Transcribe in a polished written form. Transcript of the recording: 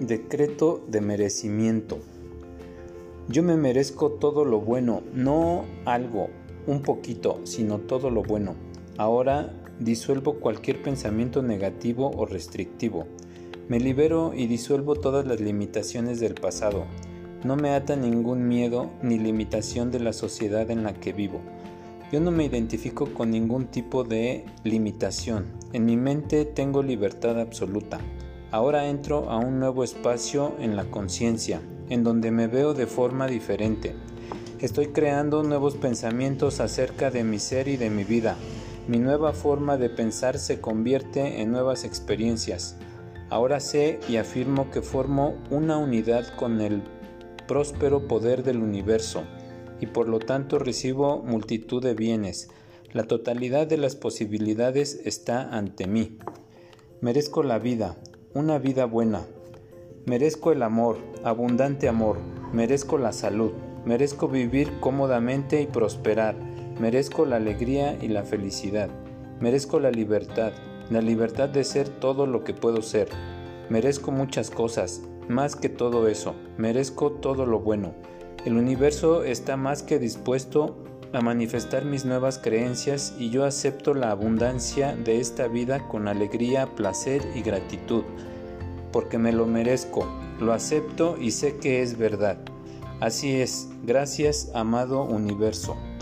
Decreto de merecimiento. Yo me merezco todo lo bueno, no algo, un poquito, sino todo lo bueno. Ahora disuelvo cualquier pensamiento negativo o restrictivo. Me libero y disuelvo todas las limitaciones del pasado. No me ata ningún miedo ni limitación de la sociedad en la que vivo. Yo no me identifico con ningún tipo de limitación. En mi mente tengo libertad absoluta. Ahora entro a un nuevo espacio en la conciencia, en donde me veo de forma diferente. Estoy creando nuevos pensamientos acerca de mi ser y de mi vida. Mi nueva forma de pensar se convierte en nuevas experiencias. Ahora sé y afirmo que formo una unidad con el próspero poder del universo y por lo tanto recibo multitud de bienes. La totalidad de las posibilidades está ante mí. Merezco la vida, una vida buena. Merezco el amor, abundante amor. Merezco la salud. Merezco vivir cómodamente y prosperar. Merezco la alegría y la felicidad. Merezco la libertad de ser todo lo que puedo ser. Merezco muchas cosas, más que todo eso. Merezco todo lo bueno. El universo está más que dispuesto a manifestar mis nuevas creencias y yo acepto la abundancia de esta vida con alegría, placer y gratitud, porque me lo merezco, lo acepto y sé que es verdad. Así es, gracias, amado universo.